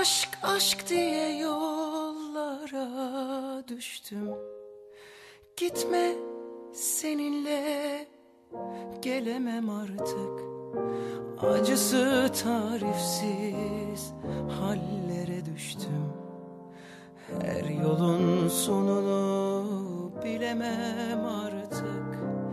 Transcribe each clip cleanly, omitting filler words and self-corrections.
Aşk aşk diye yollara düştüm. Gitme, seninle gelemem artık. Acısı tarifsiz hallere düştüm. Her yolun sonunu bilemem artık.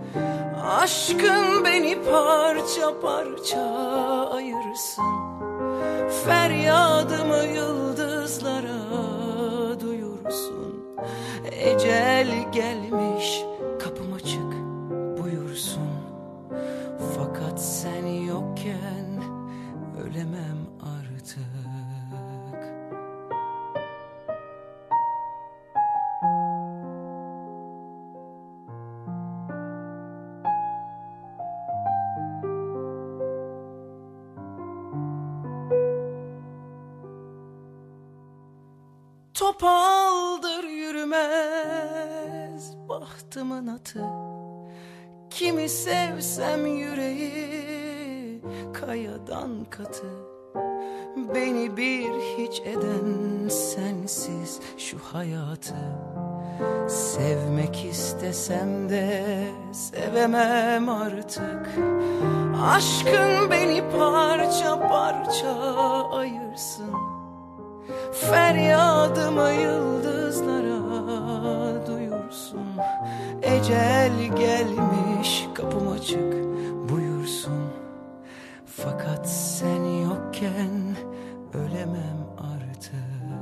Aşkın beni parça parça ayırsın. Feryadımı yıldızlara duyursun. Ecel gelmiş, kapım açık, buyursun. Fakat sen yokken ölemem artık. Topaldır yürümez bahtımın atı. Kimi sevsem yüreği kayadan katı. Beni bir hiç eden sensiz şu hayatı. Sevmek istesem de sevemem artık. Aşkın beni parça parça ayırsın. Feryadımı yıldızlara duyursun. Ecel gelmiş, kapım açık, buyursun. Fakat sen yokken ölemem artık.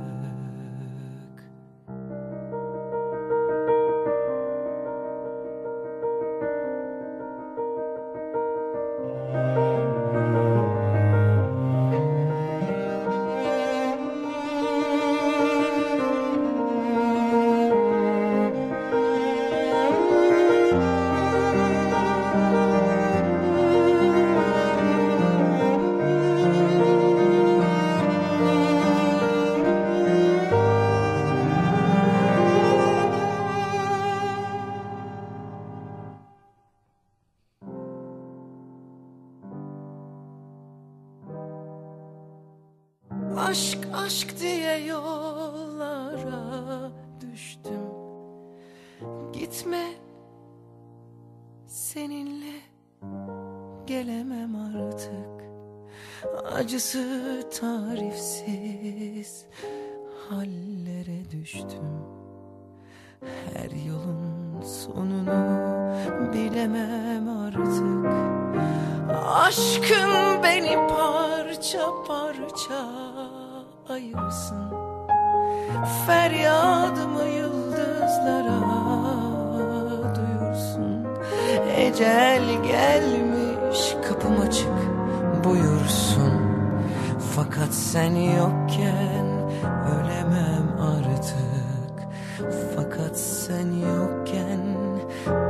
Aşk aşk diye yollara düştüm. Gitme, seninle gelemem artık. Acısı tarifsiz hallere düştüm. Her yolun sonunu bilemem artık. Aşkın beni parça parça ayırsın. Feryadımı yıldızlara duyursun. Ecel gelmiş, kapım açık, buyursun. Fakat sen yokken ölemem artık. Fakat sen yokken